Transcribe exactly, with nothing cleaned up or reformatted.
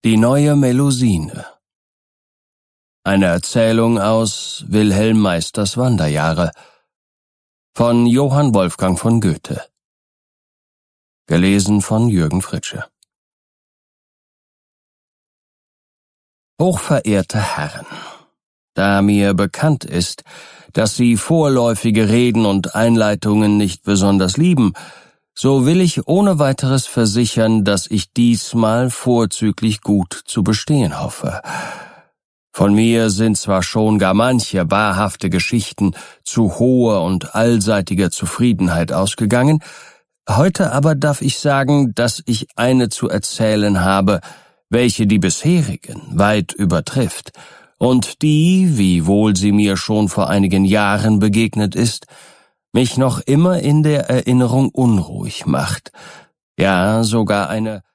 Die neue Melusine. Eine Erzählung aus Wilhelm Meisters Wanderjahre von Johann Wolfgang von Goethe. Gelesen von Jürgen Fritsche. Hochverehrte Herren, da mir bekannt ist, dass Sie vorläufige Reden und Einleitungen nicht besonders lieben, so will ich ohne weiteres versichern, dass ich diesmal vorzüglich gut zu bestehen hoffe. Von mir sind zwar schon gar manche wahrhafte Geschichten zu hoher und allseitiger Zufriedenheit ausgegangen, heute aber darf ich sagen, dass ich eine zu erzählen habe, welche die bisherigen weit übertrifft und die, wiewohl sie mir schon vor einigen Jahren begegnet ist, mich noch immer in der Erinnerung unruhig macht, ja sogar eine